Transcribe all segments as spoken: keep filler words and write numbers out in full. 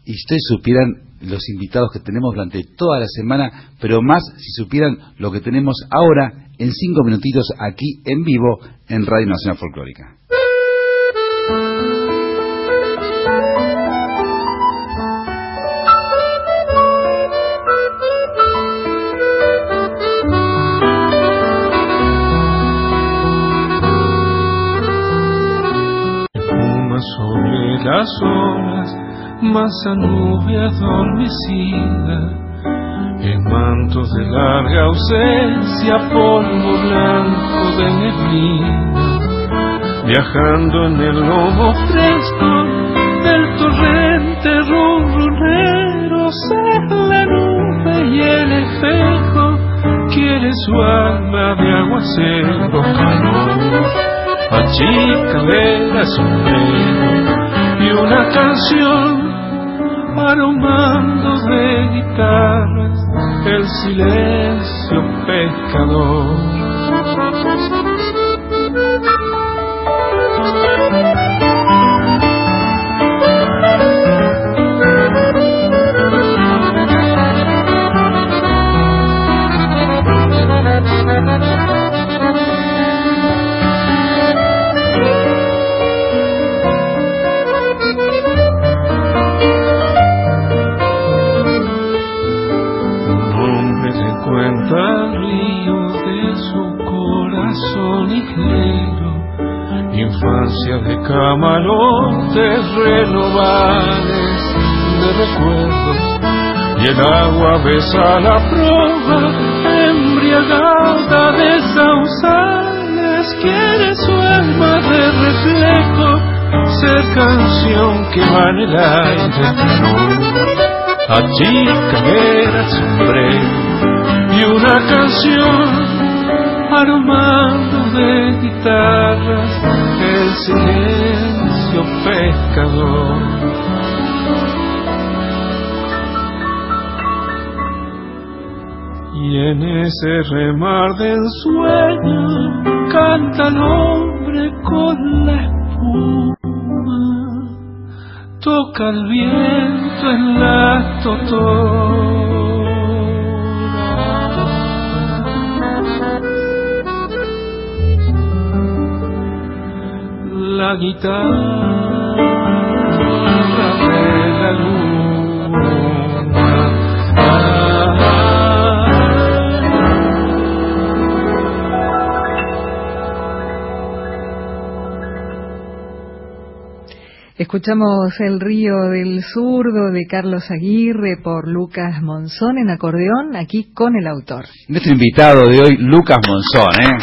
y si ustedes supieran los invitados que tenemos durante toda la semana, pero más si supieran lo que tenemos ahora en cinco minutitos aquí en vivo en Radio Nacional Folclórica. Sobre las olas, masa nube adormecida, en mantos de larga ausencia, polvo blanco de neblina, viajando en el lomo fresco del torrente ronronero, ser la nube y el espejo, quiere su alma de aguacero, calor, achicalera, sombrero y una canción aromando de guitarras el silencio pescador. Infancia de camarotes, renovales de recuerdos, y el agua besa la proa, embriagada de sausales, quiere su alma de reflejo, ser canción que va en el aire, achicalera, sombrero y una canción aromando de guitarras el silencio pescador. Y en ese remar de ensueño canta el hombre con la espuma, toca el viento en la totora. La guitarra de la luna. Escuchamos El río del zurdo de Carlos Aguirre por Lucas Monzón en acordeón, aquí con el autor. Nuestro invitado de hoy, Lucas Monzón, ¿eh?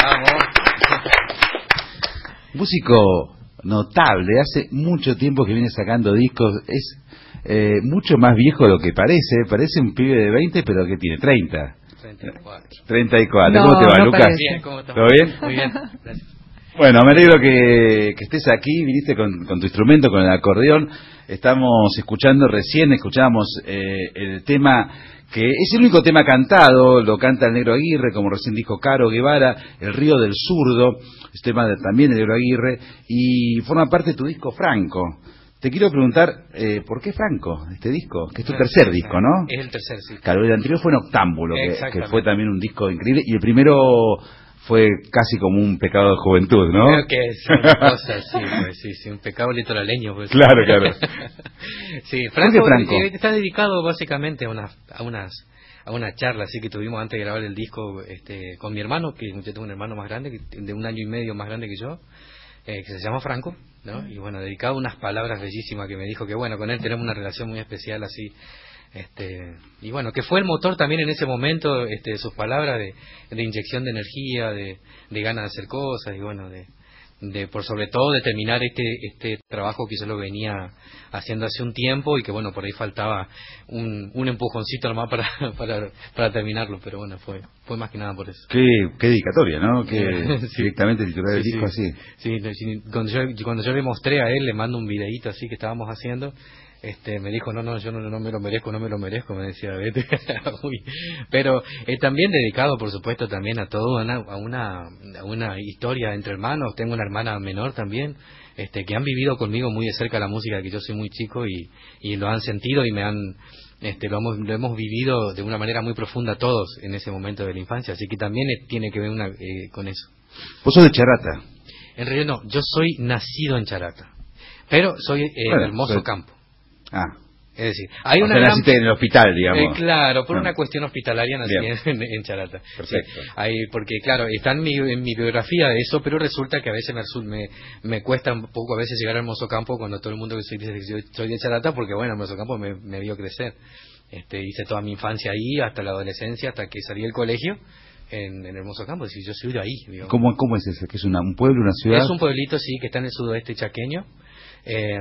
Músico notable, hace mucho tiempo que viene sacando discos, es eh, mucho más viejo de lo que parece, parece un pibe de veinte, pero que tiene treinta. treinta y cuatro. treinta y cuatro. No, ¿Cómo te va, no Lucas? parece. Bien, ¿cómo estás? ¿Todo bien? Muy bien, gracias. Bueno, me alegro que, que estés aquí, viniste con, con tu instrumento, con el acordeón. Estamos escuchando recién, escuchábamos eh, el tema que es el único tema cantado, lo canta el Negro Aguirre, como recién dijo Caro Guevara, El río del zurdo, es tema de, también del Negro Aguirre, y forma parte de tu disco Franco. Te quiero preguntar, eh, ¿por qué Franco, este disco? Que es tu tercer disco, ¿no? Es el tercer, sí. Claro, el anterior fue Noctámbulo, que, que fue también un disco increíble, y el primero fue casi como un pecado de juventud, ¿no? Creo que es una cosa así, pues, sí, sí, un pecado litoraleño. Pues. Claro, claro. Sí, Franco, Franco? Eh, está dedicado básicamente a unas, a unas, a una charla así que tuvimos antes de grabar el disco, este, con mi hermano, que yo tengo un hermano más grande, que, de un año y medio más grande que yo, eh, que se llama Franco, ¿no? Y bueno, dedicado a unas palabras bellísimas que me dijo que bueno, con él tenemos una relación muy especial así. Este, y bueno, que fue el motor también en ese momento, este, sus palabras de, de inyección de energía, de, de ganas de hacer cosas y bueno, de, de por sobre todo de terminar este este trabajo que yo lo venía haciendo hace un tiempo y que bueno, por ahí faltaba un, un empujoncito nomás para, para para terminarlo, pero bueno, fue fue más que nada por eso. Qué, qué dedicatoria, ¿no? Que sí. Directamente titular el sí, disco sí. así. Sí, sí, cuando yo, cuando yo le mostré a él, le mando un videíto así que estábamos haciendo. Este, me dijo, no, no, yo no, no me lo merezco, no me lo merezco, me decía, vete. Uy. Pero eh, también dedicado, por supuesto, también a todo, una, a, una, a una historia entre hermanos. Tengo una hermana menor también, este, que han vivido conmigo muy de cerca la música, que yo soy muy chico y, y lo han sentido y me han, este, lo hemos, lo hemos vivido de una manera muy profunda todos en ese momento de la infancia, así que también eh, tiene que ver una, eh, con eso. Vos sos de Charata. En realidad no, yo soy nacido en Charata, pero soy eh, Bueno, en Hermoso soy... Campo. Ah. Es decir, hay o una sea, gran... naciste en el hospital, digamos. Eh, claro, por ah. una cuestión hospitalaria nací en, en Charata. Perfecto. Sí, ahí, porque claro, está en mi, en mi biografía eso, pero resulta que a veces me, me, me cuesta un poco a veces llegar a Hermoso Campo cuando todo el mundo que soy, dice que yo soy de Charata, porque bueno, Hermoso Campo me, me vio crecer. Este, hice toda mi infancia ahí, hasta la adolescencia, hasta que salí del colegio. En, en Hermoso Campo, es decir, yo soy de ahí. Digamos. ¿Cómo, ¿Cómo es ese? ¿Que es una, un pueblo, una ciudad? Es un pueblito, sí, que está en el sudoeste chaqueño. Eh,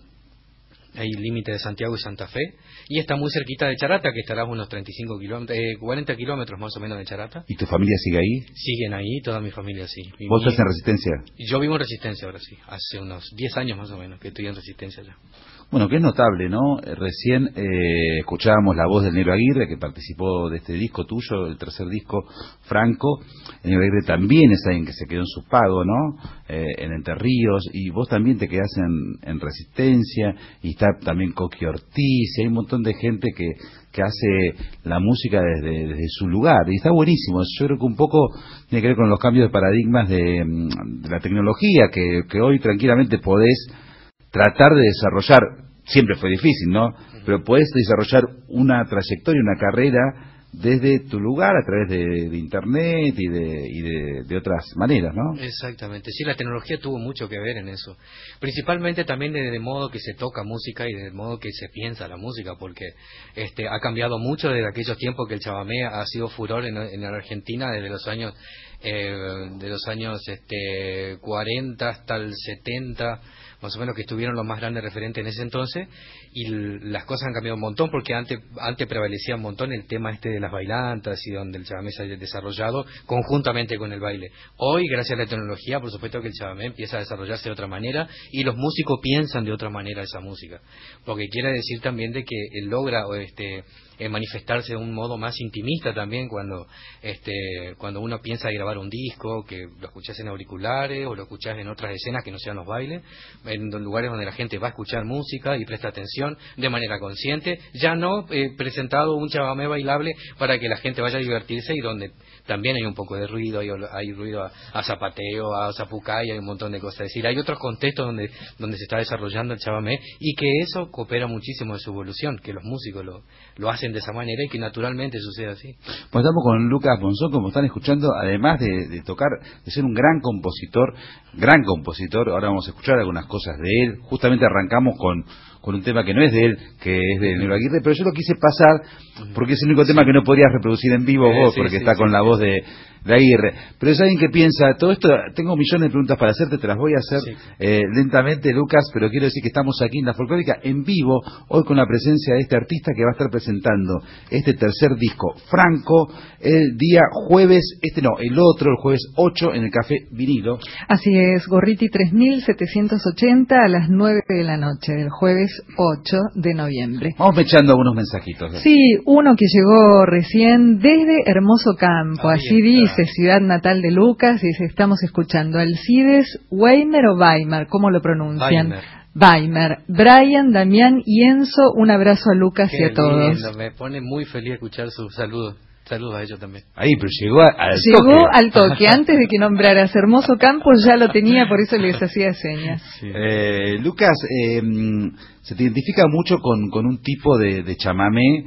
hay límite de Santiago y Santa Fe, y está muy cerquita de Charata, que estará a unos treinta y cinco kilómetros, eh, cuarenta kilómetros más o menos de Charata. ¿Y tu familia sigue ahí? Siguen ahí, toda mi familia sí. Mi, ¿Vos mi, estás en Resistencia? Yo vivo en Resistencia ahora sí, hace unos diez años más o menos que estoy en Resistencia ya. Bueno, que es notable, ¿no? Recién eh, escuchábamos la voz del Negro Aguirre, que participó de este disco tuyo, el tercer disco, Franco. El Negro Aguirre también es alguien que se quedó en su pago, ¿no? Eh, en Entre Ríos, y vos también te quedás en, en Resistencia, y está también Coqui Ortiz, y hay un montón de gente que, que hace la música desde, desde su lugar, y está buenísimo. Yo creo que un poco tiene que ver con los cambios de paradigmas de, de la tecnología, que, que hoy tranquilamente podés tratar de desarrollar, siempre fue difícil, ¿no? Pero puedes desarrollar una trayectoria, una carrera desde tu lugar a través de, de internet y de, y de, de otras maneras, ¿no? Exactamente, sí, la tecnología tuvo mucho que ver en eso, principalmente también de, de modo que se toca música y de modo que se piensa la música, porque este ha cambiado mucho desde aquellos tiempos que el chamamé ha sido furor en, en Argentina desde los años eh, de los años este cuarenta hasta el setenta, más o menos, que estuvieron los más grandes referentes en ese entonces, y las cosas han cambiado un montón, porque antes antes prevalecía un montón el tema este de las bailantas y donde el chamamé se haya desarrollado conjuntamente con el baile. Hoy, gracias a la tecnología, por supuesto que el chamamé empieza a desarrollarse de otra manera y los músicos piensan de otra manera esa música, porque quiere decir también de que él logra este eh, manifestarse de un modo más intimista también cuando este cuando uno piensa grabar un disco, que lo escuchás en auriculares o lo escuchás en otras escenas que no sean los bailes, en lugares donde la gente va a escuchar música y presta atención de manera consciente, ya no eh, presentado un chamamé bailable para que la gente vaya a divertirse, y donde también hay un poco de ruido, hay, hay ruido a, a zapateo, a zapucay, hay un montón de cosas. Es decir, hay otros contextos donde donde se está desarrollando el chamamé, y que eso coopera muchísimo en su evolución, que los músicos lo, lo hacen de esa manera y que naturalmente sucede así. Pues estamos con Lucas Monzón, como están escuchando, además de, de tocar, de ser un gran compositor, gran compositor. Ahora vamos a escuchar algunas cosas de él. Justamente arrancamos con, con un tema que no es de él, que es de Negro Aguirre, pero yo lo quise pasar porque es el único tema que no podrías reproducir en vivo vos, eh, sí, porque sí, está sí, con sí. la voz de, de Aguirre. Pero es alguien que piensa, todo esto, tengo millones de preguntas para hacerte, te las voy a hacer Sí. eh, lentamente, Lucas, pero quiero decir que estamos aquí en La Folclórica en vivo, hoy con la presencia de este artista que va a estar presentando este tercer disco, Franco, el día jueves, este no, el otro, el jueves ocho, en el Café Vinilo. Así es, Gorriti tres mil setecientos ochenta a las nueve de la noche del jueves ocho de noviembre. Vamos echando algunos mensajitos. Sí, uno que llegó recién desde Hermoso Campo, Ahí así está. dice, ciudad natal de Lucas, dice, estamos escuchando Alcides, Weimer o Weimar, ¿cómo lo pronuncian? Weimer. Weimar, Brian, Damián y Enzo, un abrazo a Lucas Qué y a todos. lindo, me pone muy feliz escuchar sus saludos. Saludos a ellos también. Ahí, pero llegó a- al Llegó toque. al toque, antes de que nombraras Hermoso Campo ya lo tenía, por eso les hacía señas. Eh, Lucas, eh, se te identifica mucho con, con un tipo de, de chamamé,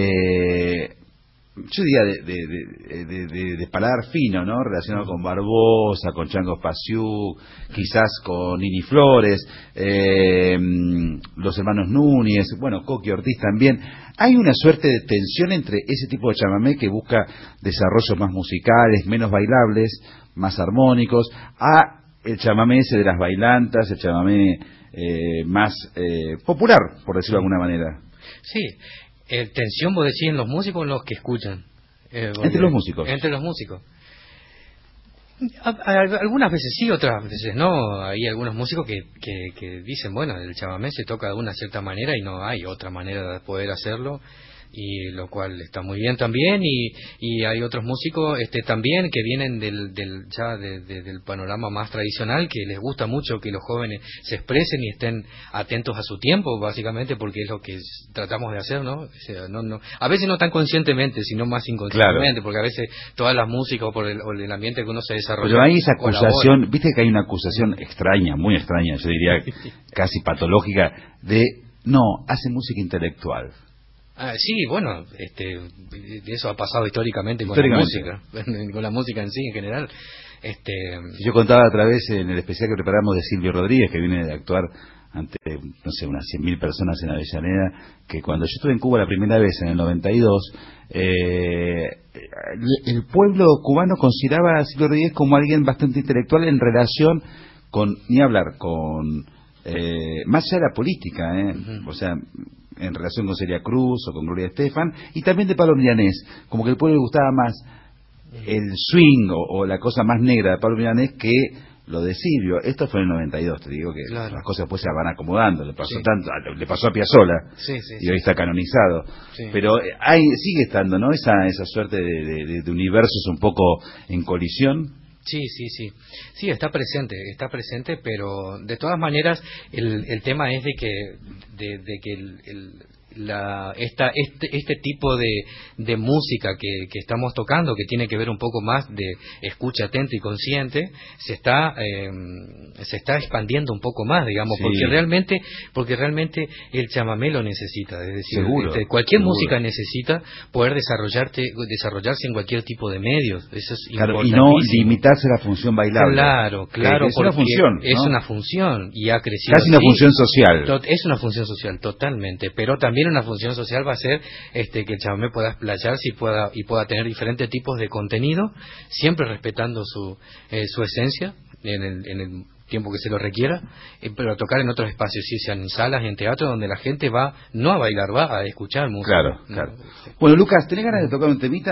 eh, yo diría de, de, de, de, de paladar fino, ¿no? Relacionado con Barbosa, con Chango Espaciú, quizás con Nini Flores, eh, los hermanos Núñez, bueno, Coqui Ortiz también. Hay una suerte de tensión entre ese tipo de chamamé que busca desarrollos más musicales, menos bailables, más armónicos, a el chamamé ese de las bailantas, el chamamé eh, más eh, popular, por decirlo de alguna manera. Sí, eh, tensión vos decís en los músicos o en los que escuchan. Eh, porque- Entre los músicos. Entre los músicos. A, a, algunas veces sí, otras veces no. Hay algunos músicos que, que, que dicen, bueno, el chamamé se toca de una cierta manera y no hay otra manera de poder hacerlo, y lo cual está muy bien también. Y, y hay otros músicos este también que vienen del, del ya de, de, del panorama más tradicional, que les gusta mucho que los jóvenes se expresen y estén atentos a su tiempo, básicamente, porque es lo que tratamos de hacer, ¿no? O sea, no, no a veces no tan conscientemente, sino más inconscientemente, claro. Porque a veces todas las músicas o por el, o el ambiente que uno se desarrolla. Pero hay esa acusación, viste que hay una acusación extraña, muy extraña, yo diría casi patológica, de no, hace música intelectual. Ah, sí, bueno, este, eso ha pasado históricamente con históricamente. la música, con la música en sí en general. Este, yo contaba otra vez en el especial que preparamos de Silvio Rodríguez, que viene de actuar ante, no sé, unas cien mil personas en Avellaneda, que cuando yo estuve en Cuba la primera vez, en el noventa y dos, eh, el pueblo cubano consideraba a Silvio Rodríguez como alguien bastante intelectual en relación con, ni hablar, con, eh, más allá de la política, eh, uh-huh. o sea, en relación con Celia Cruz o con Gloria Estefan, y también de Pablo Milanés, como que al pueblo le gustaba más el swing o, o la cosa más negra de Pablo Milanés que lo de Silvio. Esto fue en el noventa y dos, te digo que claro. las cosas después se van acomodando, le pasó sí. tanto, le pasó a Piazzolla sí, sí, y hoy sí. está canonizado, sí. pero hay, sigue estando, ¿no? Esa, esa suerte de, de, de universos un poco en colisión. Sí, sí, sí, sí, está presente, está presente, pero de todas maneras el, el tema es de que, de, de que el, el La, esta, este, este tipo de, de música que, que estamos tocando, que tiene que ver un poco más de escucha atenta y consciente, se está eh, se está expandiendo un poco más, digamos, sí. porque realmente porque realmente el chamamé lo necesita, es decir, seguro, este, cualquier seguro. música necesita poder desarrollarte desarrollarse en cualquier tipo de medios, eso es claro, y no limitarse a la función bailable. Claro, claro, es una función, ¿no? es una función y ha crecido casi una así. función social. Es una función social, totalmente, pero también una función social va a ser este que el chamamé pueda explayarse y pueda y pueda tener diferentes tipos de contenido, siempre respetando su eh, su esencia en el, en el tiempo que se lo requiera, eh, pero a tocar en otros espacios, si sean en salas, en teatro, donde la gente va no a bailar, va a escuchar música. Claro, claro. ¿No? Bueno, Lucas, ¿tenés ganas de tocar un temita?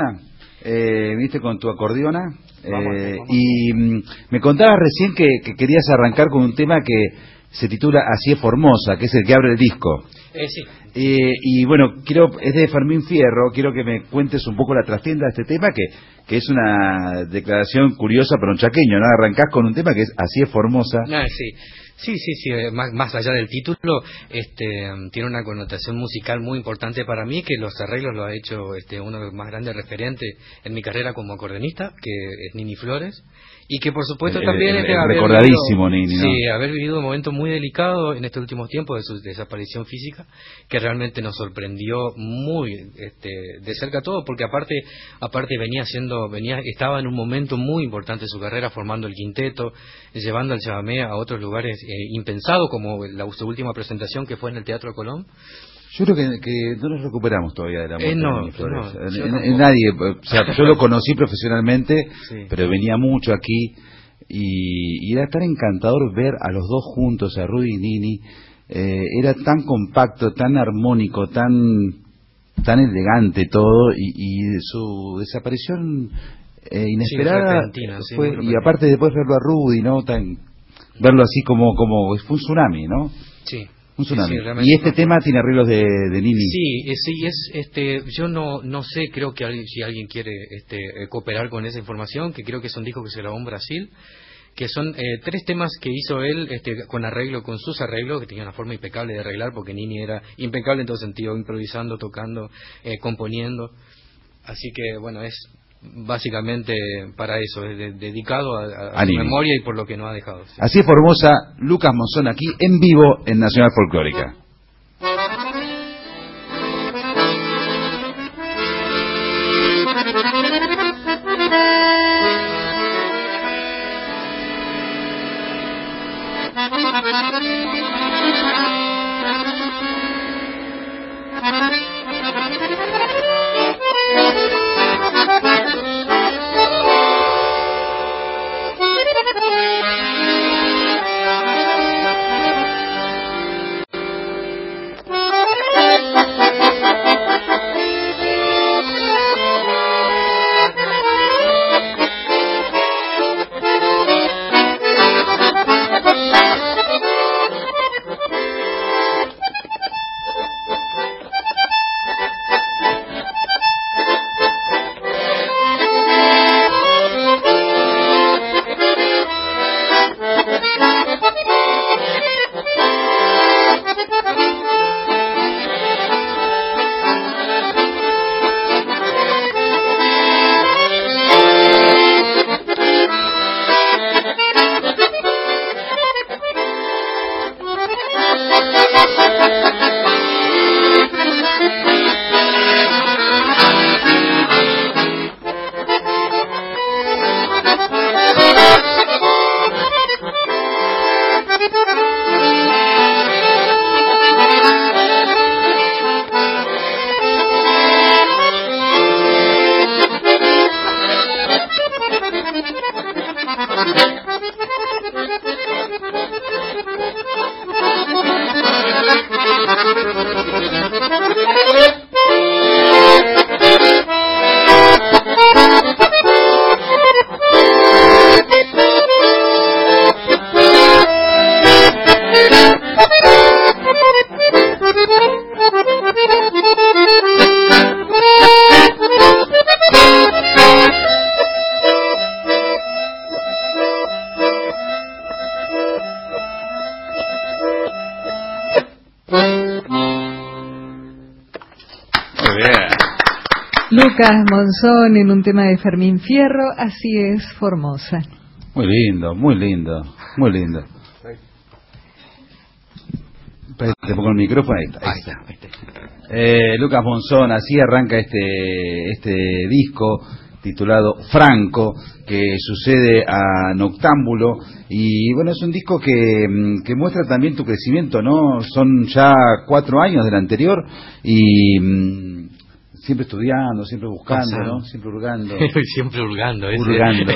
Eh, viniste con tu acordeona eh, vamos, vamos. y mm, me contabas recién que, que querías arrancar con un tema que se titula Así es Formosa, que es el que abre el disco. Eh, sí. Eh, y bueno, quiero es de Fermín Fierro, quiero que me cuentes un poco la trastienda de este tema, que, que es una declaración curiosa para un chaqueño, ¿no? Arrancás con un tema que es Así es Formosa. Ah, sí. Sí, sí, sí, más, más allá del título, este, tiene una connotación musical muy importante para mí, que los arreglos lo ha hecho este, uno de los más grandes referentes en mi carrera como acordeonista, que es Nini Flores, y que por supuesto el, también el, es de el haber recordadísimo vivido, Nini, ¿no? Sí, haber vivido un momento muy delicado en estos últimos tiempos de su desaparición física, que realmente nos sorprendió muy este, de cerca todo, porque aparte aparte venía siendo, venía estaba en un momento muy importante de su carrera, formando el quinteto, llevando al chamamé a otros lugares eh, impensados, como la su última presentación que fue en el Teatro Colón. Yo creo que, que no nos recuperamos todavía de la muerte eh, no, de Nini Flores. No, en, en, nadie, o sea, yo lo conocí profesionalmente, sí. pero venía mucho aquí y, y era tan encantador ver a los dos juntos, a Rudy y Nini. Eh, era tan compacto, tan armónico, tan tan elegante todo, y, y su desaparición eh, inesperada sí, sí, fue, y aparte después verlo a Rudy, ¿no? Tan, verlo así como como fue un tsunami, ¿no? Sí. Un tsunami. Sí, sí, y este tema tiene arreglos de, de Nini. Sí, sí, es, este, yo no, no sé, creo que alguien, si alguien quiere este, cooperar con esa información, que creo que son discos que se grabó en Brasil, que son eh, tres temas que hizo él este, con arreglo, con sus arreglos, que tenía una forma impecable de arreglar, porque Nini era impecable en todo sentido, improvisando, tocando, eh, componiendo. Así que, bueno, es básicamente para eso, es de, dedicado a, a, a su memoria y por lo que nos ha dejado. Sí. Así es Formosa, Lucas Monzón aquí en vivo en Nacional Folclórica. Muy bien. Lucas Monzón en un tema de Fermín Fierro, Así es Formosa. Muy lindo, muy lindo, muy lindo. Te pongo el micrófono, ahí está. Ahí está. Ahí está. Eh, Lucas Monzón, así arranca este este disco titulado Franco, que sucede a Noctámbulo, y bueno, es un disco que, que muestra también tu crecimiento, ¿no? Son ya cuatro años del anterior y mmm, siempre estudiando, siempre buscando, Pasando. ¿no? Siempre hurgando. Siempre hurgando, ese. Hurgando.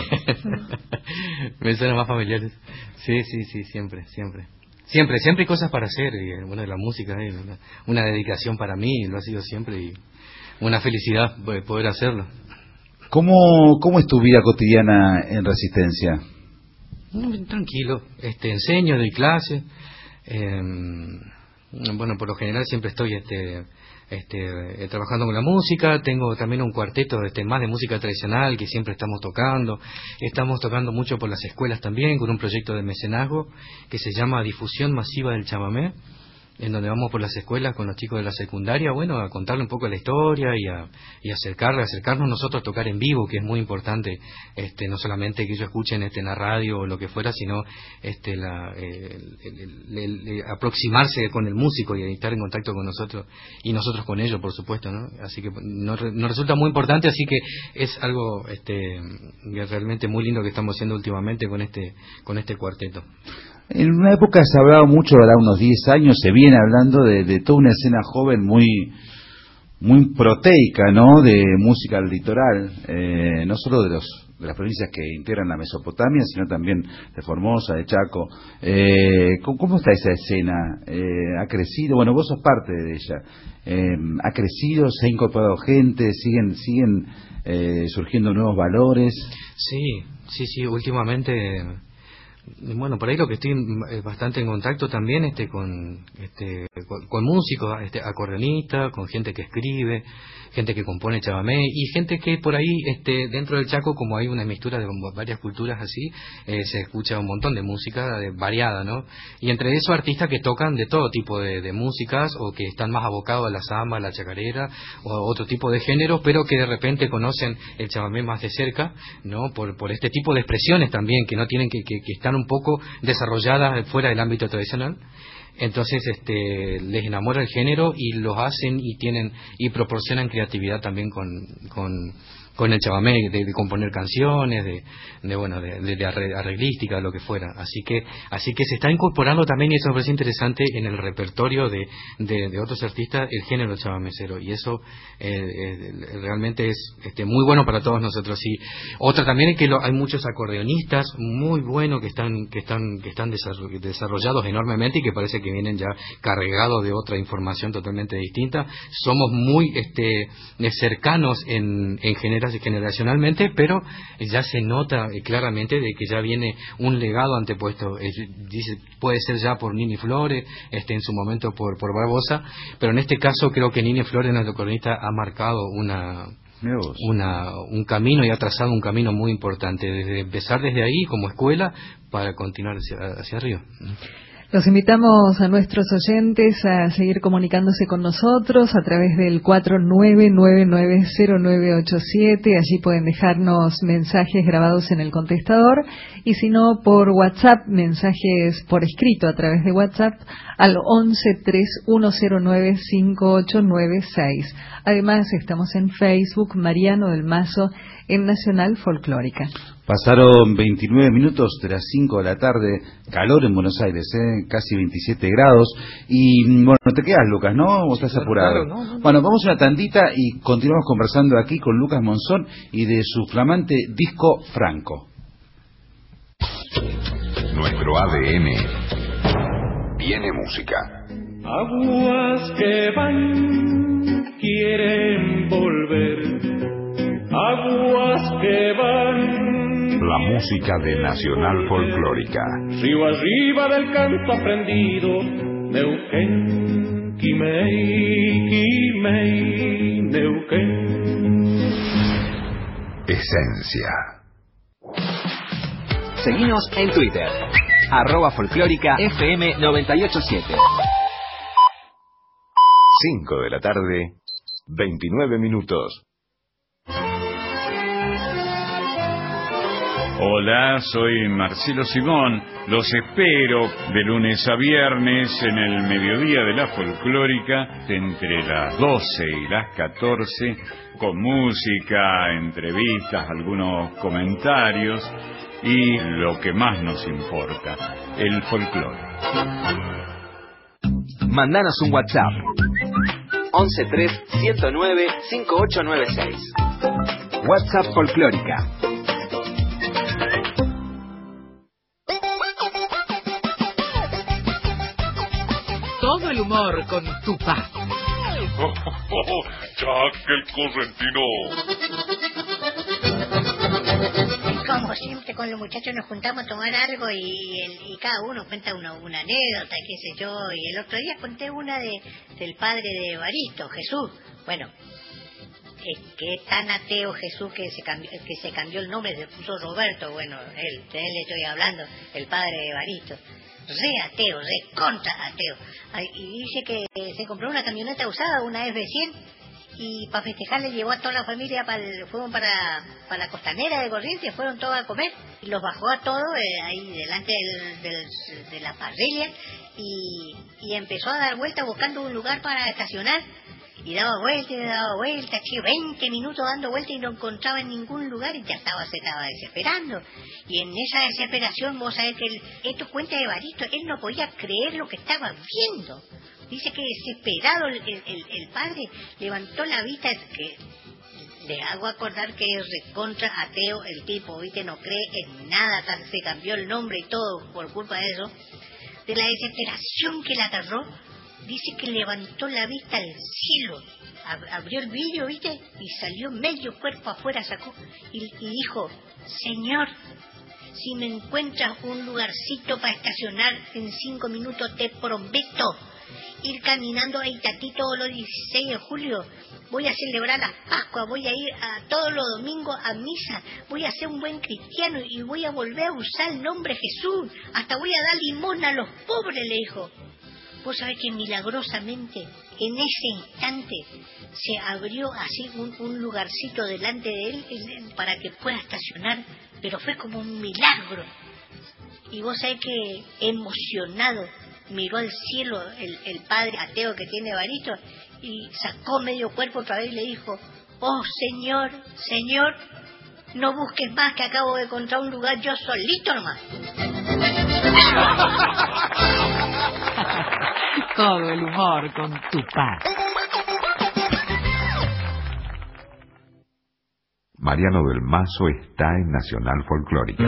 Me suena más familiares. Sí, sí, sí, siempre, siempre. Siempre, siempre hay cosas para hacer, y bueno, la música es una, una dedicación para mí, lo ha sido siempre, y una felicidad poder hacerlo. ¿Cómo, cómo es tu vida cotidiana en Resistencia? Tranquilo, este, enseño, doy clase, eh, bueno, por lo general siempre estoy este, este, eh, trabajando con la música. Tengo también un cuarteto este, más de música tradicional que siempre estamos tocando. Estamos tocando mucho por las escuelas también, con un proyecto de mecenazgo que se llama Difusión Masiva del Chamamé, en donde vamos por las escuelas con los chicos de la secundaria, bueno, a contarle un poco la historia y a y acercarle, acercarnos nosotros a tocar en vivo, que es muy importante, este, no solamente que ellos escuchen este, en la radio o lo que fuera, sino este, la, eh, el, el, el, aproximarse con el músico y estar en contacto con nosotros y nosotros con ellos, por supuesto, ¿no? Así que nos, nos resulta muy importante, así que es algo este, realmente muy lindo que estamos haciendo últimamente con este con este cuarteto. En una época se hablaba mucho, ahora unos diez años, se viene hablando de, de toda una escena joven muy muy proteica, ¿no? De música al litoral, eh, no solo de los de las provincias que integran la Mesopotamia, sino también de Formosa, de Chaco. Eh, ¿Cómo está esa escena? Eh, ¿Ha crecido? Bueno, vos sos parte de ella. Eh, ¿Ha crecido? ¿Se ha incorporado gente? ¿Siguen siguen eh, surgiendo nuevos valores? Sí, sí, sí, últimamente... Bueno, por ahí lo que estoy bastante en contacto también este con este con, con músicos, este acordeonistas, con gente que escribe, gente que compone chamamé y gente que por ahí este dentro del Chaco, como hay una mixtura de varias culturas así, eh, se escucha un montón de música de, variada, ¿no? Y entre eso artistas que tocan de todo tipo de, de músicas o que están más abocados a la samba, a la chacarera o a otro tipo de géneros, pero que de repente conocen el chamamé más de cerca, ¿no? Por por este tipo de expresiones también que no tienen que que, que están un poco desarrolladas fuera del ámbito tradicional. Entonces este les enamora el género y los hacen y tienen y proporcionan creatividad también con con con el chamamé, de, de componer canciones, de, de bueno, de, de, de arreglística, lo que fuera. Así que así que se está incorporando también, y eso me parece interesante, en el repertorio de, de, de otros artistas, el género chamamecero, y eso eh, eh, realmente es este, muy bueno para todos nosotros. Y otra también es que lo, hay muchos acordeonistas muy buenos que están que están que están desarrollados enormemente y que parece que vienen ya cargados de otra información totalmente distinta. Somos muy este cercanos en, en general generacionalmente, pero ya se nota claramente de que ya viene un legado antepuesto. Eh, dice, puede ser ya por Nini Flores, este, en su momento por, por Barbosa, pero en este caso creo que Nini Flores, nuestro cronista, ha marcado una, una un camino y ha trazado un camino muy importante, desde empezar desde ahí como escuela para continuar hacia, hacia arriba. Los invitamos a nuestros oyentes a seguir comunicándose con nosotros a través del cuatro nueve nueve nueve cero nueve ocho siete. Allí pueden dejarnos mensajes grabados en el contestador, y si no, por WhatsApp, mensajes por escrito a través de WhatsApp al once tres uno cero nueve cinco ocho nueve seis. Además, estamos en Facebook, Mariano del Mazo, en Nacional Folclórica. Pasaron veintinueve minutos de las cinco de la tarde, calor en Buenos Aires, ¿eh? Casi veintisiete grados. Y bueno, te quedas, Lucas, ¿no? ¿O estás apurado? Claro, no, no, no. Bueno, vamos a una tandita y continuamos conversando aquí con Lucas Monzón y de su flamante disco Franco. Nuestro A D N tiene música. Aguas que van, quieren volver. Aguas que van. La música de Nacional Folclórica. Río arriba del canto aprendido. Neuquén, Quimei, Quimei, Neuquén. Esencia. Seguinos en Twitter, arroba folclórica F M noventa y ocho punto siete. cinco de la tarde veintinueve minutos. Hola, soy Marcelo Simón. Los espero de lunes a viernes en el mediodía de la folclórica, entre las doce y las catorce, con música, entrevistas, algunos comentarios y lo que más nos importa, el folclore. Mandanos un WhatsApp. once tres, ciento nueve, cincuenta y ocho noventa y seis. WhatsApp Folclórica. Todo el humor con Tupá. Jack el correntino. Como siempre con los muchachos nos juntamos a tomar algo y, el, y cada uno cuenta una, una anécdota, qué sé yo, y el otro día conté una de del padre de Evaristo, Jesús. Bueno, es que es tan ateo Jesús que se cambió, que se cambió el nombre, se puso Roberto. Bueno, él, de él le estoy hablando, el padre de Evaristo. Re ateo, re contra ateo. Ay, y dice que se compró una camioneta usada, una F cien, y para festejar le llevó a toda la familia, para el, fueron para, para la costanera de Corrientes, fueron todos a comer, y los bajó a todos eh, ahí delante del, del, de la parrilla, y, y empezó a dar vueltas buscando un lugar para estacionar, y daba vueltas y daba vueltas, che, veinte minutos dando vueltas y no encontraba en ningún lugar, y ya estaba, se estaba desesperando. Y en esa desesperación, vos sabés que el, esto cuenta de Evaristo, él no podía creer lo que estaba viendo. Dice que desesperado el, el, el padre levantó la vista, que le hago acordar que es recontra ateo el tipo, ¿viste? No cree en nada, se cambió el nombre y todo por culpa de eso. De la desesperación que le agarró, dice que levantó la vista al cielo, ab abrió el vidrio, ¿viste? Y salió medio cuerpo afuera, sacó y, y dijo: Señor, si me encuentras un lugarcito para estacionar en cinco minutos, te prometo ir caminando a Itatí todos los dieciséis de julio. Voy a celebrar la Pascua, voy a ir a todos los domingos a misa, voy a ser un buen cristiano y voy a volver a usar el nombre Jesús. Hasta voy a dar limón a los pobres, le dijo. Vos sabés que milagrosamente, en ese instante, se abrió así un, un lugarcito delante de él para que pueda estacionar, pero fue como un milagro. Y vos sabés que, emocionado, miró al cielo el, el padre ateo que tiene Evaristo y sacó medio cuerpo otra vez y le dijo: oh, Señor, Señor, no busques más, que acabo de encontrar un lugar yo solito nomás. Todo el humor con Tupá. Mariano del Mazo está en Nacional Folclórica.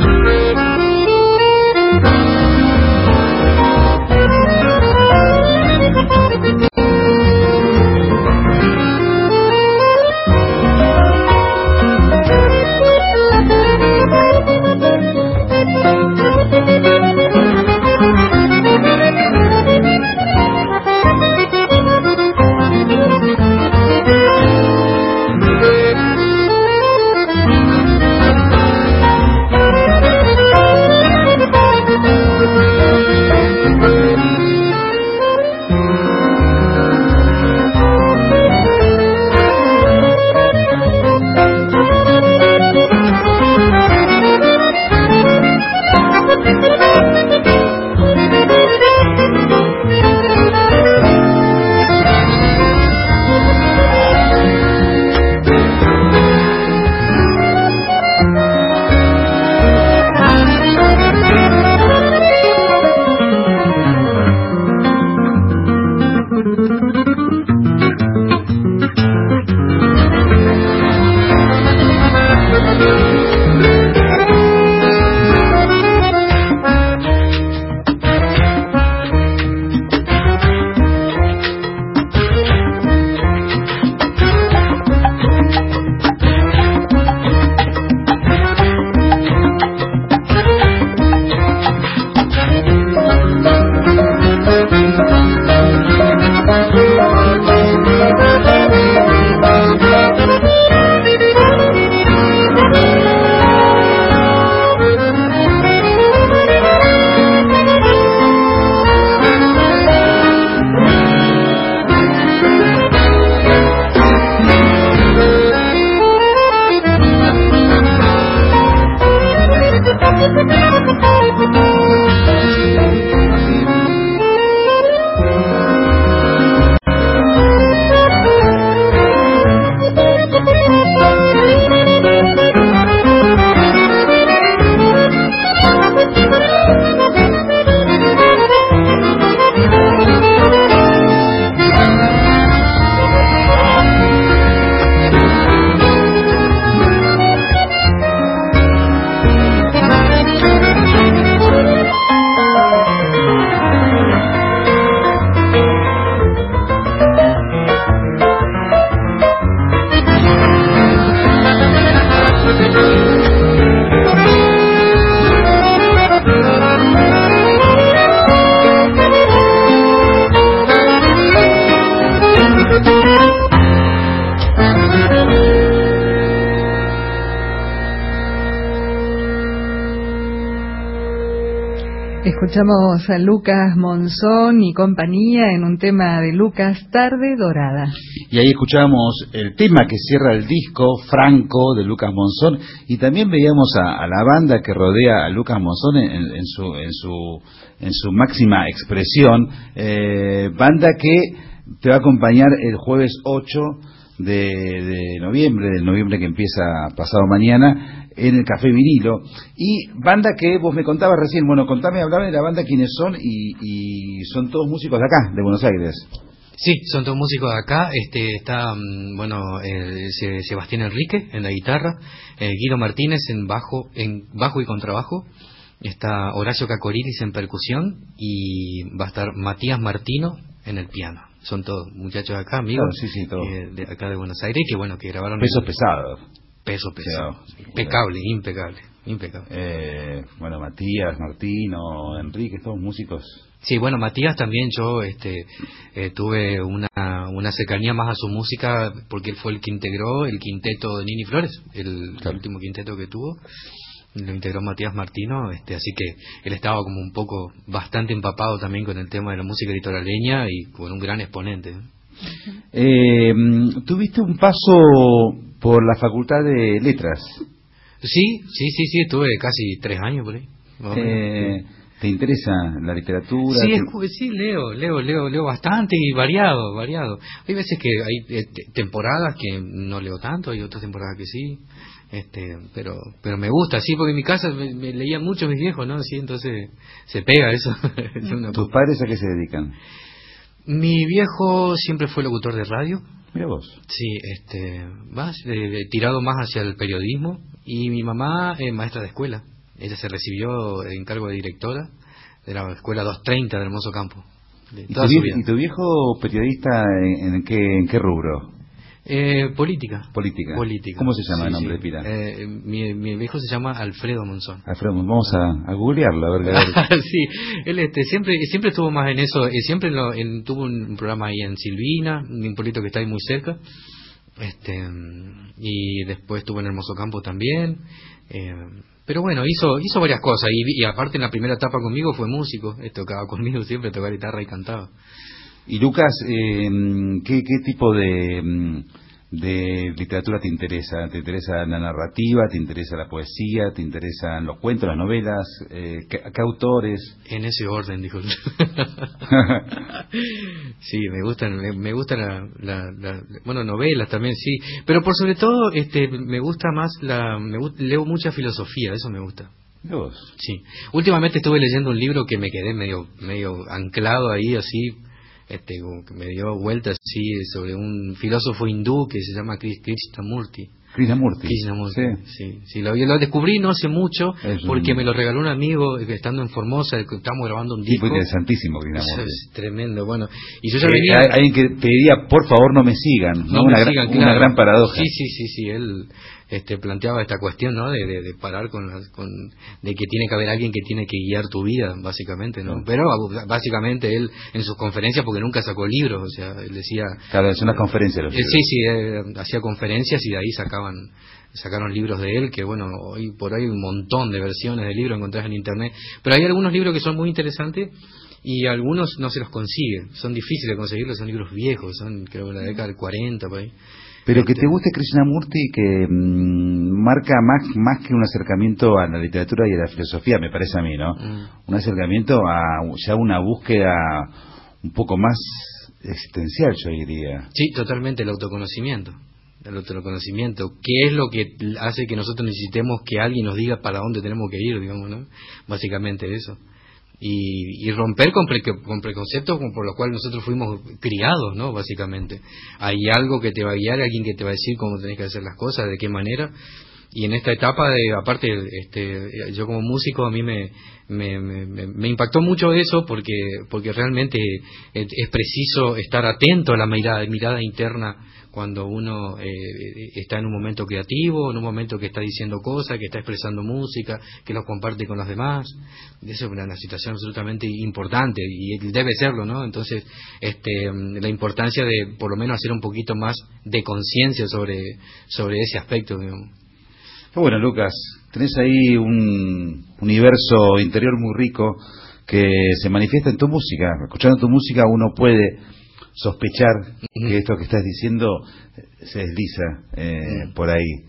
Escuchamos a Lucas Monzón y compañía en un tema de Lucas, Tarde Dorada. Y ahí escuchábamos el tema que cierra el disco, Franco, de Lucas Monzón, y también veíamos a, a la banda que rodea a Lucas Monzón en, en, su, en, su, en su máxima expresión, eh, banda que te va a acompañar el jueves ocho de, de noviembre, del noviembre que empieza pasado mañana, en el Café Vinilo, y banda que vos me contabas recién. Bueno, contame, hablame de la banda, quiénes son, y, y son todos músicos de acá, de Buenos Aires. Sí, son todos músicos de acá. Este está, bueno, eh, Sebastián Enrique en la guitarra, eh, Guido Martínez en bajo, en bajo y contrabajo, está Horacio Cacorilis en percusión, y va a estar Matías Martino en el piano. Son todos muchachos de acá, amigos, claro, sí, sí, todo. eh, de acá de Buenos Aires, que bueno, que grabaron pesos el, pesados. Peso pesado, sí, impecable, impecable, impecable. Eh, bueno, Matías, Martino, Enrique, todos músicos. Sí, bueno, Matías también, yo este eh, tuve una una cercanía más a su música porque él fue el que integró el quinteto de Nini Flores, el, claro. el último quinteto que tuvo, lo integró Matías Martino, este así que él estaba como un poco bastante empapado también con el tema de la música litoraleña y con un gran exponente. Eh, ¿Tuviste un paso por la Facultad de Letras? Sí, sí, sí, sí, estuve casi tres años por ahí. Eh, ¿Te interesa la literatura? Sí, ¿Te... sí, leo, leo, leo, leo bastante y variado, variado. Hay veces que hay eh, temporadas que no leo tanto, hay otras temporadas que sí, este, pero, pero me gusta, sí, porque en mi casa me, me leían mucho mis viejos, ¿no? Sí, entonces se pega eso. Es una... ¿Tus padres a qué se dedican? Mi viejo siempre fue locutor de radio. Mira vos. Sí, este, más eh, tirado más hacia el periodismo, y mi mamá eh, maestra de escuela. Ella se recibió en cargo de directora de la escuela doscientos treinta de Hermoso Campo. De ¿Y, toda tu su viejo, vida. ¿Y tu viejo periodista en, en, qué, en qué rubro? Eh, política. Política. Política. ¿Cómo se llama sí, el nombre sí. de pila? Eh, mi, mi viejo se llama Alfredo Monzón. Alfredo, vamos a, a googlearlo, a ver. A ver. Sí, él este, siempre siempre estuvo más en eso, eh, siempre en lo, en, tuvo un programa ahí en Silvina, un pueblito que está ahí muy cerca, este y después estuvo en Hermoso Campo también, eh, pero bueno, hizo hizo varias cosas, y, y aparte en la primera etapa conmigo fue músico, él tocaba conmigo siempre, tocaba guitarra y cantaba. Y Lucas, eh, ¿qué, qué tipo de, de literatura te interesa? ¿Te interesa la narrativa? ¿Te interesa la poesía? ¿Te interesan los cuentos, las novelas? Eh, ¿qué, ¿Qué autores? En ese orden, dijo. Sí, me gustan, me, me gustan la, la, la, bueno, novelas también, sí, pero por sobre todo, este, me gusta más la, me gusta, leo mucha filosofía, eso me gusta. ¿Vos? Sí. Últimamente estuve leyendo un libro que me quedé medio, medio anclado ahí, así. Este, como que me dio vueltas así sobre un filósofo hindú que se llama Krishnamurti. Krishnamurti. Krishnamurti, sí. sí, sí lo, lo descubrí no hace mucho es porque un... me lo regaló un amigo estando en Formosa, estábamos grabando un disco. Tipo interesantísimo, Krishnamurti. Eso es tremendo, bueno. Y yo ya eh, venía... Hay alguien que te diría, por favor, no me sigan. No, ¿no? me Una, sigan, gran, claro. Una gran paradoja. Sí, sí, sí, sí, él este, planteaba esta cuestión, ¿no? De, de, de parar con, las, con... de que tiene que haber alguien que tiene que guiar tu vida, básicamente, ¿no? No. Pero básicamente él, en sus conferencias, porque nunca sacó libros, o sea, él decía... Claro, es una conferencia. Los eh, sí, sí, eh, hacía conferencias y de ahí sacaban... sacaron libros de él, que bueno, hoy por ahí hay un montón de versiones de libros encontrás en internet, pero hay algunos libros que son muy interesantes y algunos no se los consigue, son difíciles de conseguirlos, son libros viejos, son creo de la década del cuarenta por ahí. Pero este... que te guste Krishnamurti, que mmm, marca más más que un acercamiento a la literatura y a la filosofía, me parece a mí, ¿no? Mm. Un acercamiento a ya una búsqueda un poco más existencial, yo diría. Sí, totalmente, el autoconocimiento. El autoconocimiento, qué es lo que hace que nosotros necesitemos que alguien nos diga para dónde tenemos que ir, digamos, ¿no? Básicamente eso. Y, y romper con, pre, con preconceptos por los cuales nosotros fuimos criados, ¿no? Básicamente. Hay algo que te va a guiar, alguien que te va a decir cómo tenés que hacer las cosas, de qué manera. Y en esta etapa, de aparte, este, yo como músico, a mí me, me, me, me impactó mucho eso porque porque realmente es, es preciso estar atento a la mirada, mirada interna cuando uno eh, está en un momento creativo, en un momento que está diciendo cosas, que está expresando música, que los comparte con los demás. Eso es una situación absolutamente importante y debe serlo, ¿no? Entonces, este, la importancia de por lo menos hacer un poquito más de conciencia sobre sobre ese aspecto, digamos. Bueno, Lucas, tenés ahí un universo interior muy rico que se manifiesta en tu música. Escuchando tu música uno puede sospechar mm. que esto que estás diciendo se desliza eh, mm. por ahí.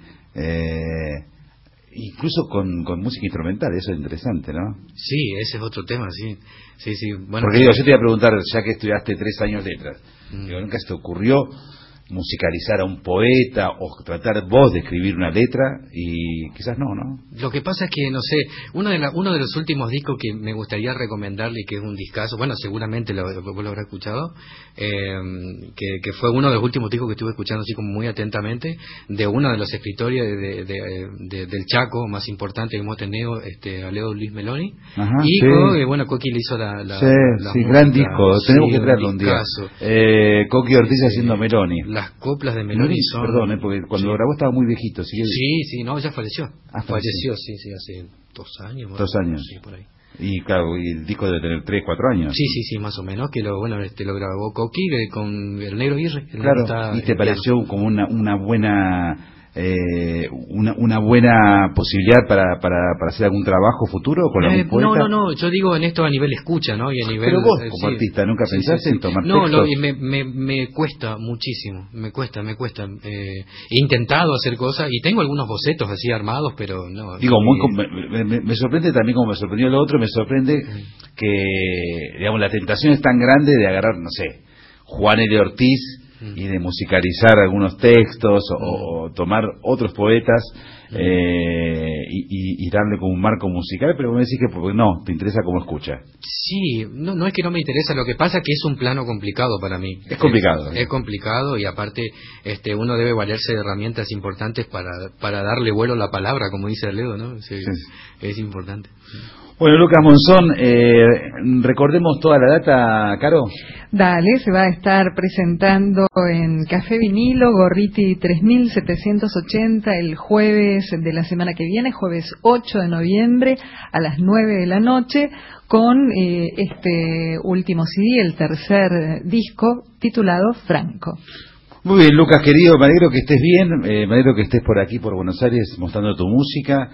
Eh, incluso con, con música instrumental, eso es interesante, ¿no? Sí, ese es otro tema, sí. sí, sí. Bueno, Porque digo, yo te iba a preguntar, ya que estudiaste tres años letras, mm. digo, ¿nunca se te ocurrió musicalizar a un poeta o tratar vos de escribir una letra? Y quizás no, ¿no? Lo que pasa es que, no sé, uno de, la, uno de los últimos discos que me gustaría recomendarle, que es un discazo, bueno, seguramente lo, lo, lo habrá escuchado, eh, que, que fue uno de los últimos discos que estuve escuchando así como muy atentamente, de uno de los escritores de, de, de, de, del Chaco más importante que hemos tenido, este, Aleo Luis Meloni. Ajá, y sí. Co, eh, bueno, Coqui le hizo la... la sí, la sí, música, gran disco, tenemos sí, que traerlo un día. Eh, Coqui Ortiz sí, haciendo Meloni. Las coplas de Meloni son... Perdón, eh, porque cuando sí. lo grabó estaba muy viejito. ¿Sí? sí, sí, no, ya falleció. Ah, falleció, sí, sí, hace dos años. Dos bueno, años. Sí, por ahí. Y claro, y el disco debe tener tres, cuatro años. Sí, sí, sí, más o menos, que lo bueno este lo grabó Coqui con el Negro Aguirre. Claro, está, y te pareció piano. como una, una buena... Eh, una, una buena posibilidad para, para, para hacer algún trabajo futuro con algún eh, poeta. No, no, no, yo digo en esto a nivel escucha, ¿no? Y a nivel, Pero vos eh, como sí, artista nunca sí, pensaste sí, sí. en tomar no, textos. No, me, me, me cuesta muchísimo, me cuesta, me cuesta. Eh, he intentado hacer cosas y tengo algunos bocetos así armados, pero no. Digo, no, muy, me, me, me sorprende también como me sorprendió lo otro, me sorprende que, digamos, la tentación es tan grande de agarrar, no sé, Juan L. Ortiz y de musicalizar algunos textos o, o tomar otros poetas eh, y, y, y darle como un marco musical, pero me decís que porque no, te interesa como escucha. Sí, no, no es que no me interesa, lo que pasa es que es un plano complicado para mí. Es complicado. Es, es complicado y aparte este uno debe valerse de herramientas importantes para, para darle vuelo a la palabra, como dice Leo, ¿no? Sí, sí. Es importante. Bueno, Lucas Monzón, eh, recordemos toda la data, Caro. Dale, se va a estar presentando en Café Vinilo, Gorriti tres mil setecientos ochenta, el jueves de la semana que viene, jueves ocho de noviembre, a las nueve de la noche, con eh, este último C D, el tercer disco, titulado Franco. Muy bien, Lucas, querido, me alegro que estés bien, eh, me alegro que estés por aquí, por Buenos Aires, mostrando tu música.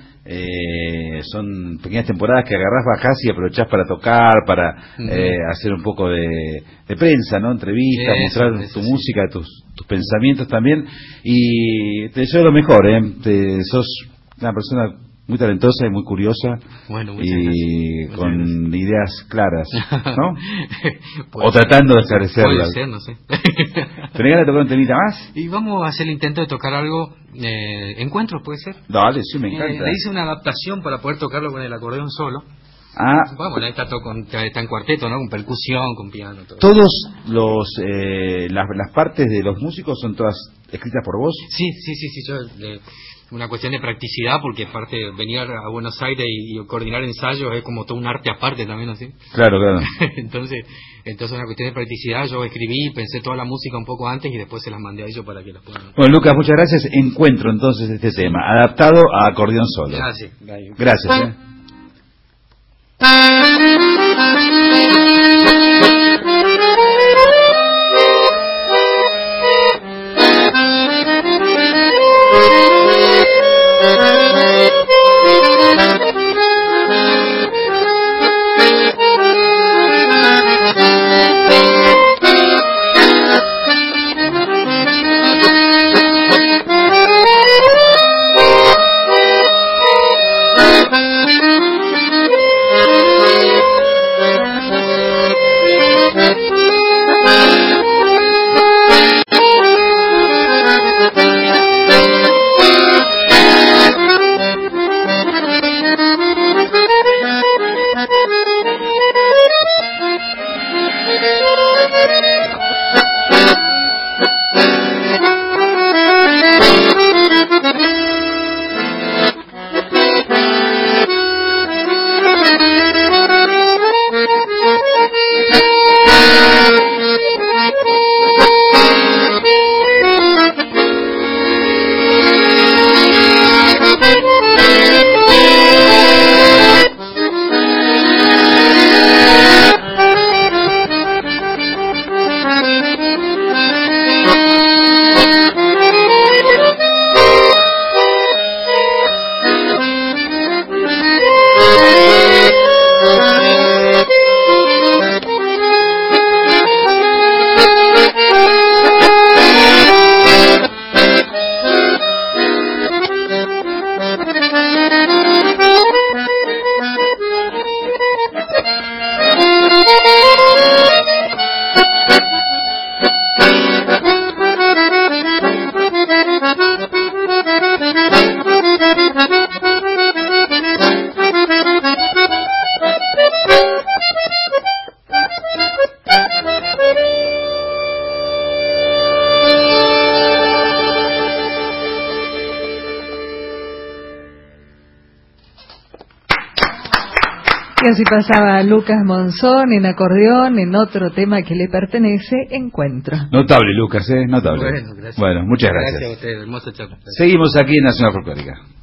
Eh, son pequeñas temporadas que agarrás, bajás y aprovechás para tocar, para eh, hacer un poco de, de prensa, ¿no? Entrevistas, eso, mostrar eso, tu sí. música, tus, tus pensamientos también. Y te deseo lo mejor, ¿eh? Te, sos una persona muy talentosa y muy curiosa, bueno, y gracias. con gracias. ideas claras, ¿no? O tratando de esclarecerlas. Puede ser, no sé. ¿Tenés ganas de tocar un temita más? Y vamos a hacer el intento de tocar algo, eh, encuentros, ¿puede ser? Dale, sí, me encanta. Eh, le hice una adaptación para poder tocarlo con el acordeón solo. Ah. Bueno, ahí está, todo con, está en cuarteto, ¿no? Con percusión, con piano. Todo. ¿Todos los eh, las, las partes de los músicos son todas escritas por vos? Sí, sí, sí, sí. Yo, eh, una cuestión de practicidad, porque aparte venir a Buenos Aires y, y coordinar ensayos es como todo un arte aparte también, ¿así? Claro, claro. entonces, entonces una cuestión de practicidad. Yo escribí, pensé toda la música un poco antes y después se las mandé a ellos para que las puedan. Bueno, Lucas, muchas gracias. Encuentro entonces este sí. tema, adaptado a acordeón solo. Gracias. Gracias, ¿eh? Thank you. Y así pasaba Lucas Monzón en acordeón, en otro tema que le pertenece, Encuentro. Notable, Lucas, ¿eh? Notable. Bueno, gracias. Bueno, muchas gracias. Gracias a usted, hermosa charla. Seguimos aquí en Nacional Folclórica.